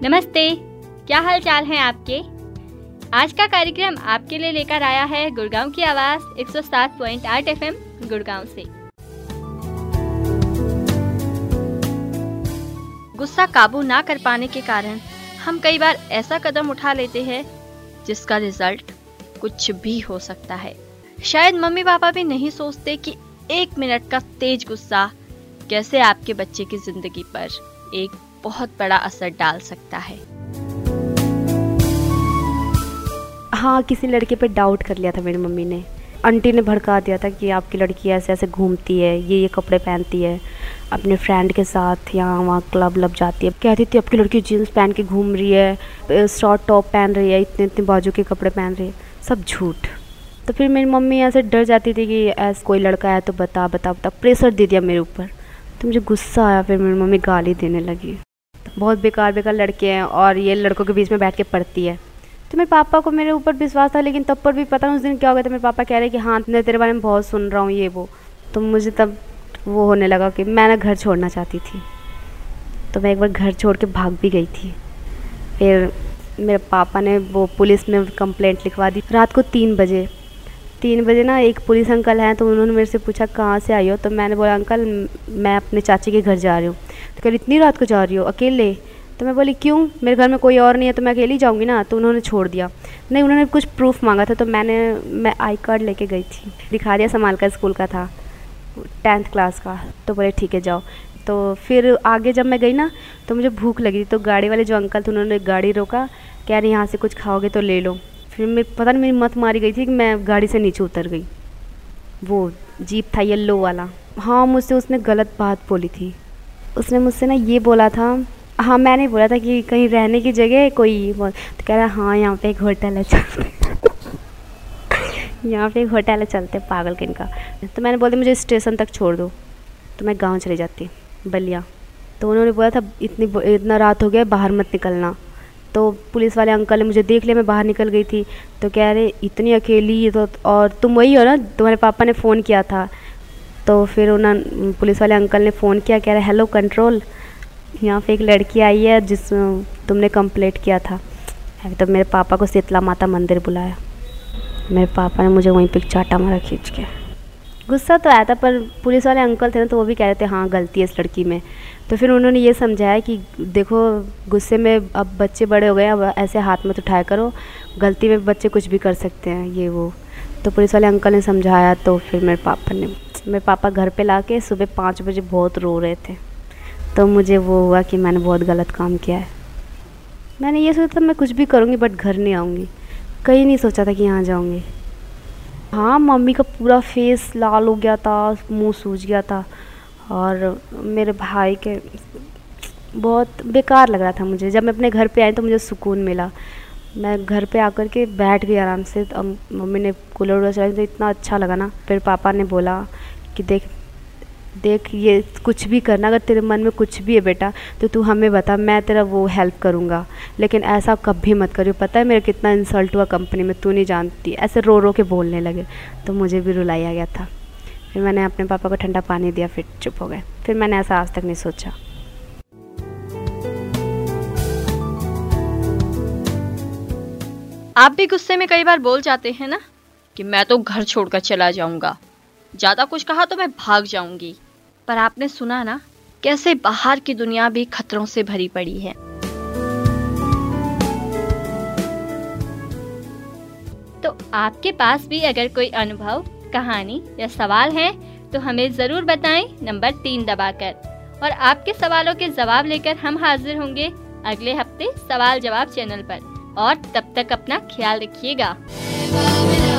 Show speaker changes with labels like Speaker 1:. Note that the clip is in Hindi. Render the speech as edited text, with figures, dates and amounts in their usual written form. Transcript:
Speaker 1: नमस्ते, क्या हाल चाल हैं आपके। आज का कार्यक्रम आपके लिए लेकर आया है गुड़गांव की आवाज़ 107.8 FM गुड़गांव से। गुस्सा काबू ना कर पाने के कारण हम कई बार ऐसा कदम उठा लेते हैं जिसका रिजल्ट कुछ भी हो सकता है। शायद मम्मी पापा भी नहीं सोचते कि 1 मिनट का तेज गुस्सा कैसे आपके बच्चे की जिंदगी पर एक बहुत बड़ा असर डाल सकता है।
Speaker 2: हाँ, किसी लड़के पे डाउट कर लिया था मेरी मम्मी ने। आंटी ने भड़का दिया था कि आपकी लड़की ऐसे ऐसे घूमती है, ये कपड़े पहनती है, अपने फ्रेंड के साथ यहाँ वहाँ क्लब लब जाती है। कहती थी आपकी लड़की जीन्स पहन के घूम रही है, शॉर्ट टॉप पहन रही है, इतने इतने बाजू के कपड़े पहन रही है। सब झूठ। तो फिर मेरी मम्मी ऐसे डर जाती थी कि ऐसा कोई लड़का है तो बता बता बता। प्रेशर दे दिया मेरे ऊपर, तो मुझे गुस्सा आया। फिर मेरी मम्मी गाली देने लगी, बहुत बेकार बेकार लड़के हैं और ये लड़कों के बीच में बैठ के पढ़ती है। तो मेरे पापा को मेरे ऊपर विश्वास था, लेकिन तब पर भी पता नहीं उस दिन क्या हो गया था। मेरे पापा कह रहे कि हाँ मैं तेरे बारे में बहुत सुन रहा हूँ ये वो। तो मुझे तब वो होने लगा कि मैं ना घर छोड़ना चाहती थी। तो मैं एक बार घर छोड़ के भाग भी गई थी। फिर मेरे पापा ने वो पुलिस में कंप्लेंट लिखवा दी। रात को 3 बजे ना एक पुलिस अंकल हैं, तो उन्होंने मेरे से पूछा कहाँ से आई हो। तो मैंने बोला अंकल मैं अपने चाची के घर जा रही हूँ। तो कल इतनी रात को जा रही हो अकेले? तो मैं बोली क्यों, मेरे घर में कोई और नहीं है तो मैं अकेली जाऊँगी ना। तो उन्होंने छोड़ दिया। नहीं, उन्होंने कुछ प्रूफ मांगा था, तो मैं आई कार्ड लेके गई थी, दिखा दिया। समाल का स्कूल का था, 10th क्लास का। तो बोले ठीक है जाओ। तो फिर आगे जब मैं गई ना तो मुझे भूख लगी थी। तो गाड़ी वाले जो अंकल थे उन्होंने गाड़ी रोका, कह रहे यहाँ से कुछ खाओगे तो ले लो। फिर मैं पता नहीं मेरी मत मारी गई थी कि मैं गाड़ी से नीचे उतर गई। वो जीप था येलो वाला। हाँ, मुझसे उसने गलत बात बोली थी। उसने मुझसे ना ये बोला था, हाँ मैंने बोला था कि कहीं रहने की जगह है कोई। तो कह रहा हाँ यहाँ पे एक होटल है चलते यहाँ पे एक होटल है चलते, पागल किन का। तो मैंने बोला मुझे स्टेशन तक छोड़ दो तो मैं गांव चली जाती बलिया। तो उन्होंने बोला था इतना रात हो गया बाहर मत निकलना। तो पुलिस वाले अंकल ने मुझे देख लिया, मैं बाहर निकल गई थी। तो कह रहे इतनी अकेली, तो और तुम वही हो ना, तुम्हारे पापा ने फ़ोन किया था। तो फिर उन्होंने पुलिस वाले अंकल ने फ़ोन किया, कह रहे हेलो कंट्रोल, यहाँ पे एक लड़की आई है जिस तुमने कंप्लेंट किया था। तो मेरे पापा को शीतला माता मंदिर बुलाया। मेरे पापा ने मुझे वहीं पे चाटा मारा खींच के। गुस्सा तो आया था, पर पुलिस वाले अंकल थे ना तो वो भी कह रहे थे हाँ गलती है इस लड़की में। तो फिर उन्होंने ये समझाया कि देखो गुस्से में अब बच्चे बड़े हो गए, अब ऐसे हाथ मत उठाया करो, गलती में बच्चे कुछ भी कर सकते हैं ये वो। तो पुलिस वाले अंकल ने समझाया। तो फिर मेरे पापा घर पे लाके सुबह 5 बजे बहुत रो रहे थे। तो मुझे वो हुआ कि मैंने बहुत गलत काम किया है। मैंने ये सोचा था मैं कुछ भी करूँगी बट घर नहीं आऊँगी, कहीं नहीं सोचा था कि यहाँ जाऊँगी। हाँ, मम्मी का पूरा फेस लाल हो गया था, मुंह सूज गया था, और मेरे भाई के बहुत बेकार लग रहा था मुझे। जब मैं अपने घर पे आई तो मुझे सुकून मिला। मैं घर पे आकर के बैठ गई आराम से। तो मम्मी ने कूलर वूलर चलाई तो इतना अच्छा लगा ना। फिर पापा ने बोला कि देख ये कुछ भी करना, अगर तेरे मन में कुछ भी है बेटा तो तू हमें बता, मैं तेरा वो हेल्प करूँगा, लेकिन ऐसा कभी मत करियो। पता है मेरा कितना इंसल्ट हुआ कंपनी में, तू नहीं जानती। ऐसे रो रो के बोलने लगे तो मुझे भी रुलाई आ गया था। फिर मैंने अपने पापा को ठंडा पानी दिया, फिर चुप हो गए। फिर मैंने ऐसा आज तक नहीं सोचा।
Speaker 1: आप भी गुस्से में कई बार बोल जाते हैं ना कि मैं तो घर छोड़कर चला जाऊंगा, ज्यादा कुछ कहा तो मैं भाग जाऊंगी। पर आपने सुना ना कैसे बाहर की दुनिया भी खतरों से भरी पड़ी है। तो आपके पास भी अगर कोई अनुभव, कहानी या सवाल है तो हमें जरूर बताएं नंबर 3 दबाकर। और आपके सवालों के जवाब लेकर हम हाजिर होंगे अगले हफ्ते सवाल जवाब चैनल पर। और तब तक अपना ख्याल रखिएगा।